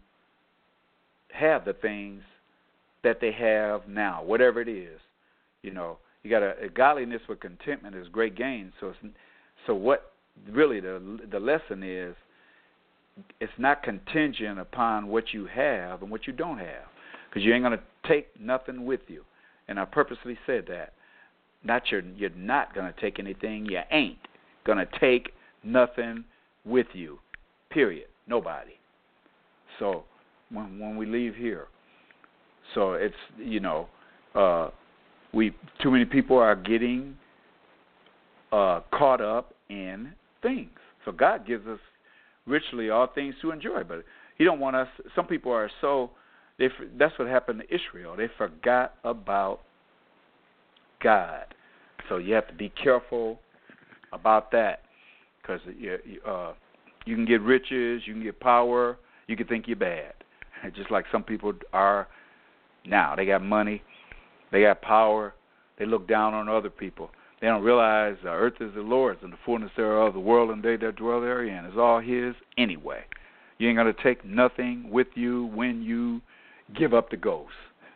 have the things that they have now, whatever it is. You know, you got a, a godliness with contentment is great gain. So, it's, so what really the the lesson is, it's not contingent upon what you have and what you don't have, because you ain't going to take nothing with you. And I purposely said that. Not you're, you're not going to take anything. You ain't going to take nothing with you, period. Nobody. So when when we leave here, so it's, you know, uh, we too many people are getting uh, caught up in things. So God gives us richly all things to enjoy, but He don't want us. Some people are so they. That's what happened to Israel. They forgot about God. So you have to be careful about that, because you, uh, you can get riches, you can get power, you can think you're bad. Just like some people are now. They got money, they got power, they look down on other people. They don't realize the earth is the Lord's and the fullness thereof, the world and they that dwell therein. It's all His anyway. You ain't going to take nothing with you when you give up the ghost.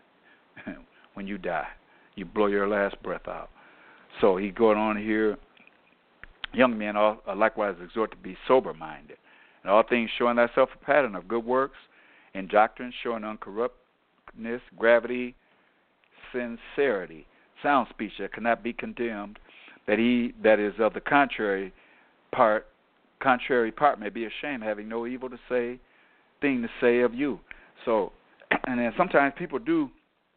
When you die, you blow your last breath out. So he going on here, young men all, uh, likewise exhort to be sober-minded, and all things showing thyself a pattern of good works, and doctrine showing uncorruptness, gravity, sincerity, sound speech that cannot be condemned, that he that is of the contrary part, contrary part may be ashamed, having no evil to say, thing to say of you. So, and then sometimes people do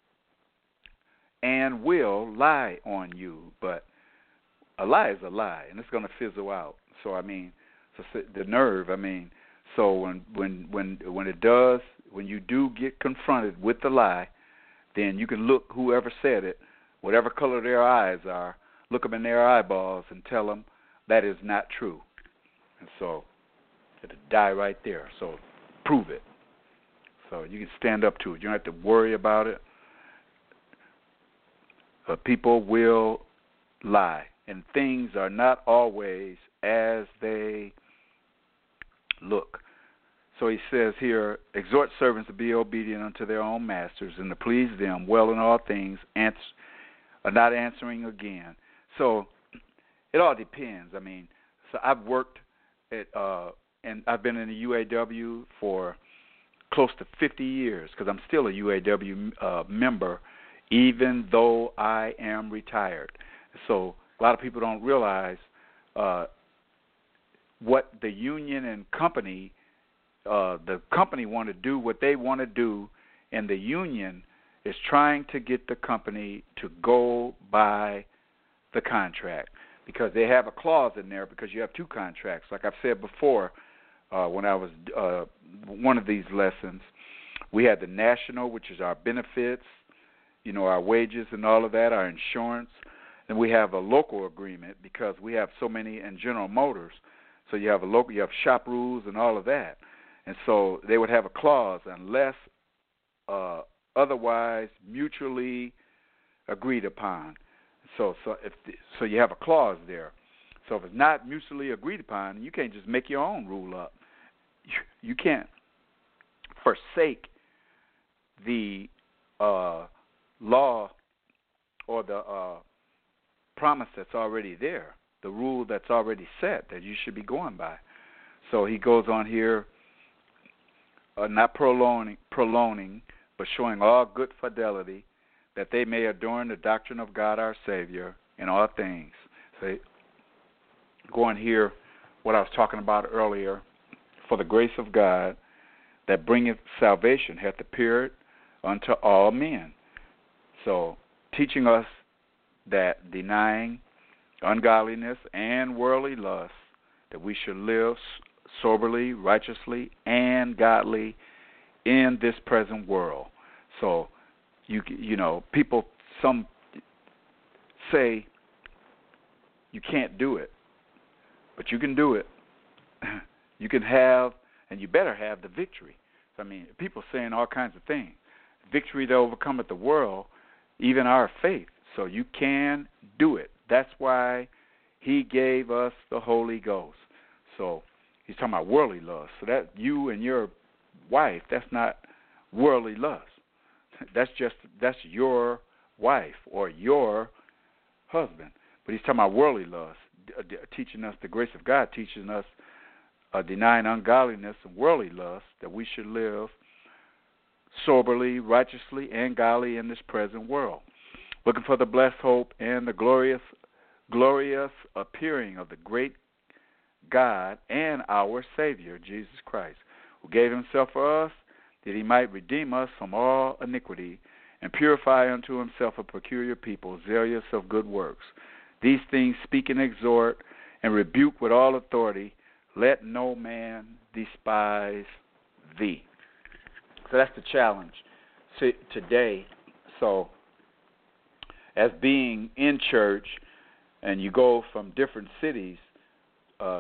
and will lie on you, but a lie is a lie, and it's going to fizzle out. So I mean, so the nerve. I mean, so when when when when it does, when you do get confronted with the lie, then you can look whoever said it, whatever color their eyes are, look them in their eyeballs and tell them that is not true. And so it'll die right there. So prove it. So you can stand up to it. You don't have to worry about it. uh, people will lie, and things are not always as they look. So he says here, exhort servants to be obedient unto their own masters and to please them well in all things, ans- uh, not answering again. So it all depends. I mean, so I've worked at, uh, and I've been in the U A W for close to fifty years because I'm still a U A W uh, member, even though I am retired. So a lot of people don't realize uh, what the union and company, uh, the company want to do what they want to do, and the union is trying to get the company to go by the contract because they have a clause in there because you have two contracts. Like I've said before, uh, when I was uh, one of these lessons, we had the national, which is our benefits, you know, our wages and all of that, our insurance. And we have a local agreement because we have so many in General Motors. So you have a local, you have shop rules and all of that. And so they would have a clause unless uh, otherwise mutually agreed upon. So so if the, so you have a clause there. So if it's not mutually agreed upon, you can't just make your own rule up. You, you can't forsake the uh, law or the uh, promise that's already there, the rule that's already set that you should be going by. So he goes on here, uh, not prolonging, prolonging, but showing all good fidelity, that they may adorn the doctrine of God our Savior in all things. So go on here, what I was talking about earlier, for the grace of God that bringeth salvation hath appeared unto all men. So teaching us that denying ungodliness and worldly lust, that we should live soberly, righteously, and godly in this present world. So, you you know, people, some say you can't do it, but you can do it. You can have, and you better have the victory. I mean, people saying all kinds of things. Victory to overcome the world, even our faith. So you can do it. That's why he gave us the Holy Ghost. So he's talking about worldly lust. So that you and your wife, that's not worldly lust. That's just that's your wife or your husband. But he's talking about worldly lust, teaching us the grace of God, teaching us uh, denying ungodliness and worldly lust, that we should live soberly, righteously, and godly in this present world, looking for the blessed hope and the glorious, glorious appearing of the great God and our Savior, Jesus Christ, who gave himself for us, that he might redeem us from all iniquity and purify unto himself a peculiar people, zealous of good works. These things speak and exhort and rebuke with all authority. Let no man despise thee. So that's the challenge today. So as being in church, and you go from different cities, uh,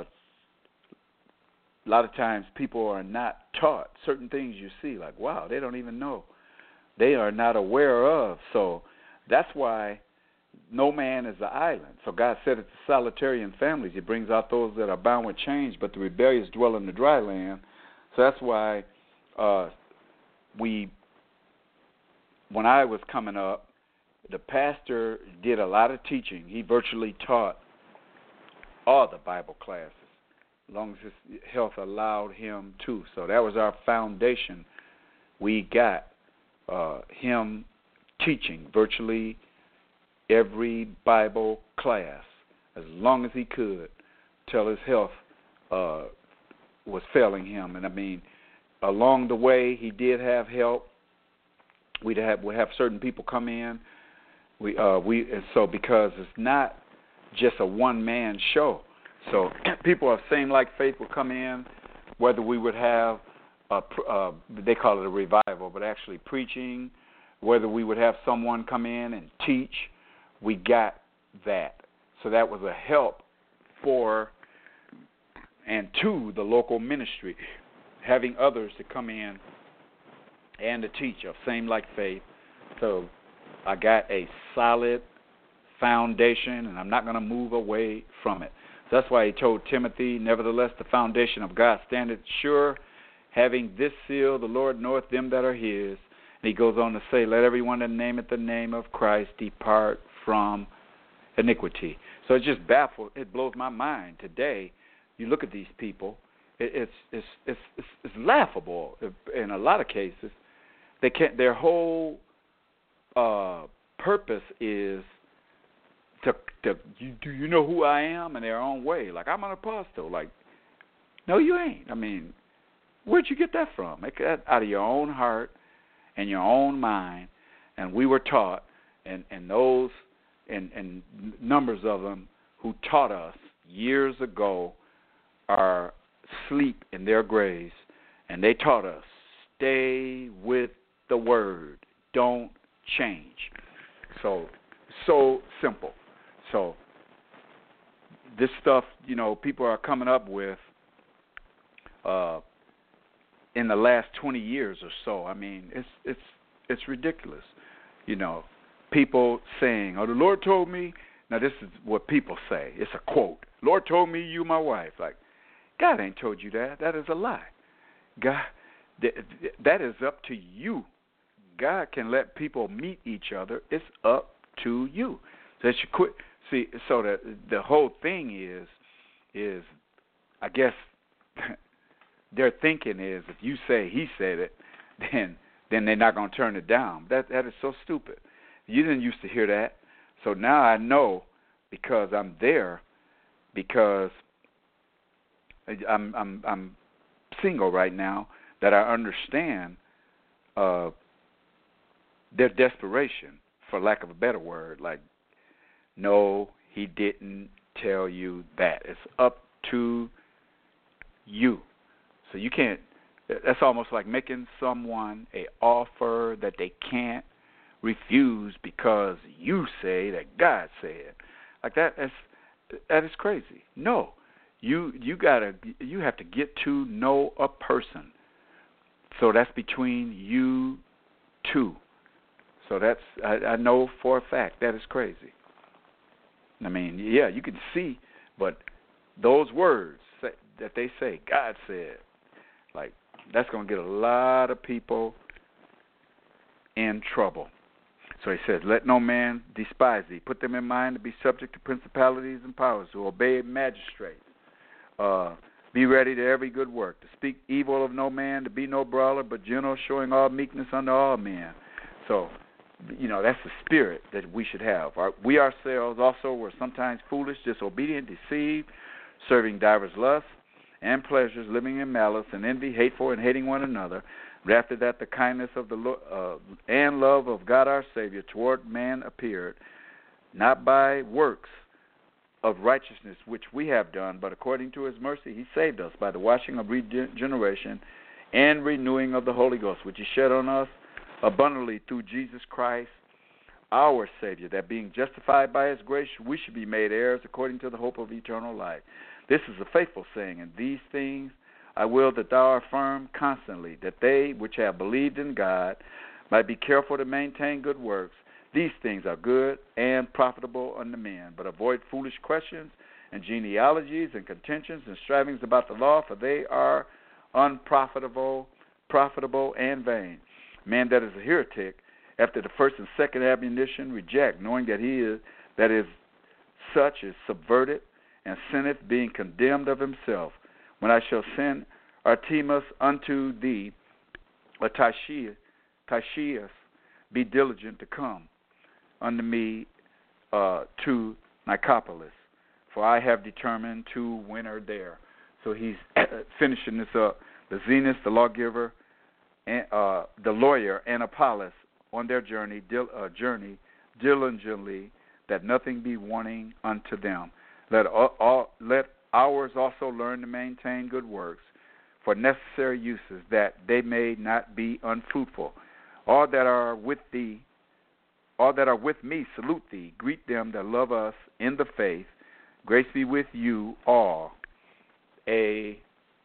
a lot of times people are not taught certain things you see, like, wow, they don't even know. They are not aware of. So that's why no man is an island. So God said it's the solitary families. He brings out those that are bound with chains, but the rebellious dwell in the dry land. So that's why uh, we, when I was coming up, the pastor did a lot of teaching. He virtually taught all the Bible classes, as long as his health allowed him to. So that was our foundation. We got uh, him teaching virtually every Bible class as long as he could, till his health uh, was failing him. And I mean, along the way, he did have help. We'd have we have certain people come in. We uh, we and so because it's not just a one man show. So people of same like faith would come in, whether we would have a, uh, they call it a revival, but actually preaching, whether we would have someone come in and teach, we got that. So that was a help for and to the local ministry, having others to come in and to teach of same like faith. So I got a solid foundation, and I'm not going to move away from it. So that's why he told Timothy, nevertheless, the foundation of God standeth sure, having this seal, the Lord knoweth them that are his. And he goes on to say, let everyone that nameth the name of Christ depart from iniquity. So it just baffles, it blows my mind today. You look at these people, it, it's, it's it's it's it's laughable in a lot of cases. They can't. Their whole uh, purpose is to to you, do you know who I am in their own way. Like, I'm an apostle. Like, no, you ain't. I mean, where'd you get that from? Make that out of your own heart and your own mind. And we were taught, and and those and and numbers of them who taught us years ago are asleep in their graves, and they taught us, stay with the word, don't change. So, so simple. So, this stuff, you know, people are coming up with uh, in the last twenty years or so. I mean, it's it's it's ridiculous. You know, people saying, "Oh, the Lord told me." Now, this is what people say. It's a quote. Lord told me you my wife. Like, God ain't told you that. That is a lie. God, that is up to you. God can let people meet each other. It's up to you. So that you quit. See, so that the whole thing is, is, I guess, their thinking is if you say he said it, then then they're not going to turn it down. That that is so stupid. You didn't used to hear that. So now I know, because I'm there, because I'm I'm I'm single right now, that I understand uh, their desperation, for lack of a better word. Like, no, he didn't tell you that. It's up to you. So you can't. That's almost like making someone an offer that they can't refuse because you say that God said. Like that. That's that is crazy. No. You you gotta you have to get to know a person. So that's between you two. So that's I, I know for a fact that is crazy. I mean, yeah, you can see, but those words that they say, God said, like, that's gonna get a lot of people in trouble. So he says, let no man despise thee. Put them in mind to be subject to principalities and powers, to obey magistrates. Uh, be ready to every good work, to speak evil of no man, to be no brawler, but gentle, showing all meekness unto all men. So, you know, that's the spirit that we should have. Our, we ourselves also were sometimes foolish, disobedient, deceived, serving divers lusts and pleasures, living in malice and envy, hateful and hating one another. But after that, the kindness of the uh, and love of God our Savior toward man appeared, not by works of righteousness which we have done, but according to his mercy he saved us by the washing of regeneration and renewing of the Holy Ghost, which he shed on us abundantly through Jesus Christ our Savior, that being justified by his grace we should be made heirs according to the hope of eternal life. This is a faithful saying, and these things I will that thou affirm constantly, that they which have believed in God might be careful to maintain good works. These things are good and profitable unto men, but avoid foolish questions and genealogies and contentions and strivings about the law, for they are unprofitable, profitable and vain. Man that is a heretic, after the first and second admonition, reject, knowing that he is that is such is subverted and sinneth, being condemned of himself. When I shall send Artemas unto thee, or Tychius, be diligent to come unto me uh, to Nicopolis, for I have determined to winter there. So he's finishing this up. The Zenas, the lawgiver, and, uh, the lawyer, and Apollos on their journey, dil- uh, journey diligently, that nothing be wanting unto them. Let all, all let ours also learn to maintain good works for necessary uses, that they may not be unfruitful. All that are with thee, all that are with me, salute thee. Greet them that love us in the faith. Grace be with you all. Amen.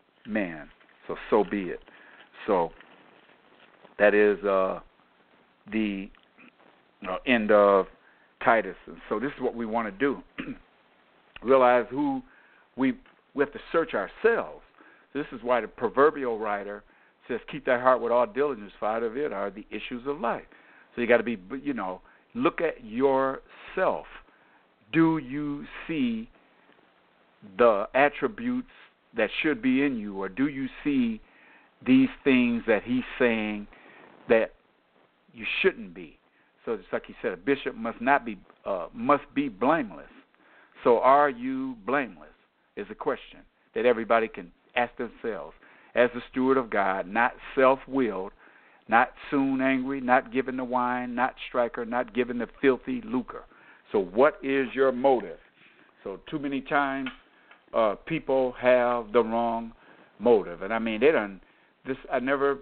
So, so be it. So, that is uh, the uh, end of Titus. And so this is what we want to do. Realize who we we have to search ourselves. This is why the proverbial writer says, keep thy heart with all diligence, for out of it are the issues of life. So you got to be, you know, look at yourself. Do you see the attributes that should be in you, or do you see these things that he's saying that you shouldn't be? So just like he said, a bishop must not be uh, must be blameless. So are you blameless is a question that everybody can ask themselves. As a steward of God, not self-willed, not soon angry, not given the wine, not striker, not given the filthy lucre. So what is your motive? So too many times uh, people have the wrong motive. And I mean, they done, this, I never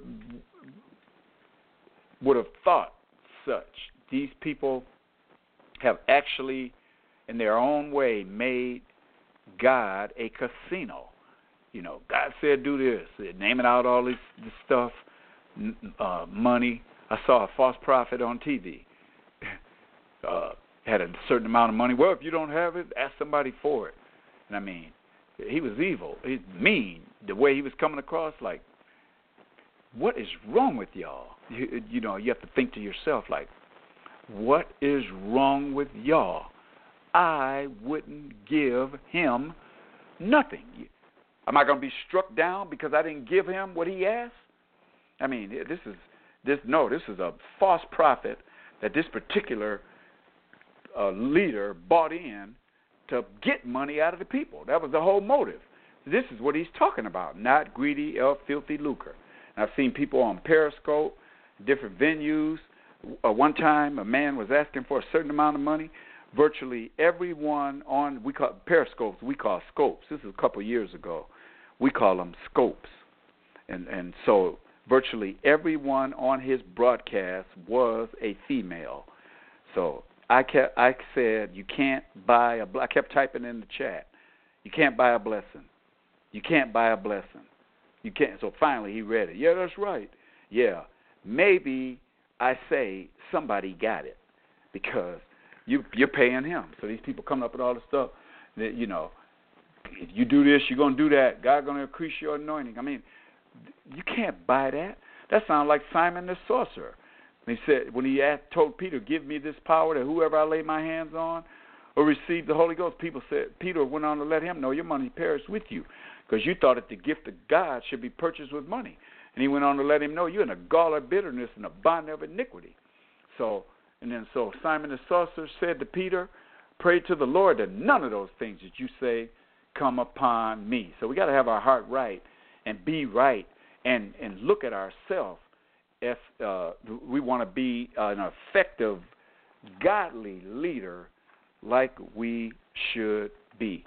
would have thought such. These people have actually, in their own way, made God a casino. You know, God said do this, naming out all this, this stuff, uh, money. I saw a false prophet on T V. uh, had a certain amount of money. Well, if you don't have it, ask somebody for it. And I mean, he was evil. He's mean. The way he was coming across, like, what is wrong with y'all? You, you know, you have to think to yourself, like, what is wrong with y'all? I wouldn't give him nothing. Am I going to be struck down because I didn't give him what he asked? I mean, this is this. No, this is a false prophet that this particular uh, leader bought in to get money out of the people. That was the whole motive. This is what he's talking about, not greedy of filthy lucre. And I've seen people on Periscope, different venues. Uh, one time, a man was asking for a certain amount of money. Virtually everyone on, we call Periscopes, we call scopes. This is a couple years ago. We call them scopes. And and so virtually everyone on his broadcast was a female. So I kept, I said, you can't buy a, I kept typing in the chat, you can't buy a blessing. You can't buy a blessing. You can't. So finally he read it. Yeah, that's right. Yeah, maybe I say somebody got it because You, you're paying him. So these people come up with all this stuff that, you know, if you do this, you're going to do that. God's going to increase your anointing. I mean, you can't buy that. That sounds like Simon the sorcerer. He said, when he asked, told Peter, give me this power that whoever I lay my hands on or receive the Holy Ghost. People said, Peter went on to let him know your money perish with you because you thought that the gift of God should be purchased with money. And he went on to let him know you're in a gall of bitterness and a bond of iniquity. So, And then so Simon the sorcerer said to Peter, pray to the Lord that none of those things that you say come upon me. So we got to have our heart right and be right and, and look at ourselves if uh, we want to be an effective, godly leader like we should be.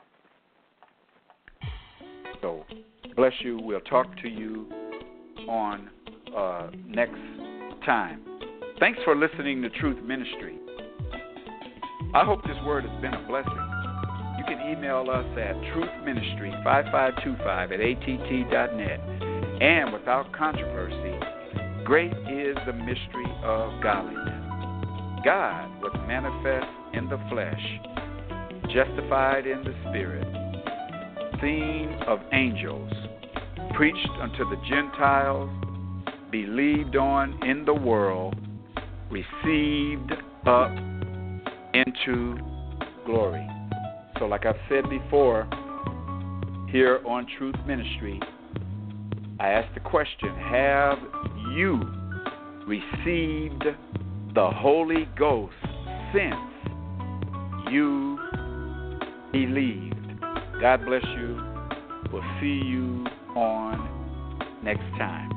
So bless you. We'll talk to you on uh, next time. Thanks for listening to Truth Ministry. I hope this word has been a blessing. You can email us at truthministry five five two five at A T T dot net. And without controversy, great is the mystery of godliness. God was manifest in the flesh, justified in the spirit, seen of angels, preached unto the Gentiles, believed on in the world, received up into glory. So like I've said before, here on Truth Ministry, I asked the question, have you received the Holy Ghost since you believed? God bless you. We'll see you on next time.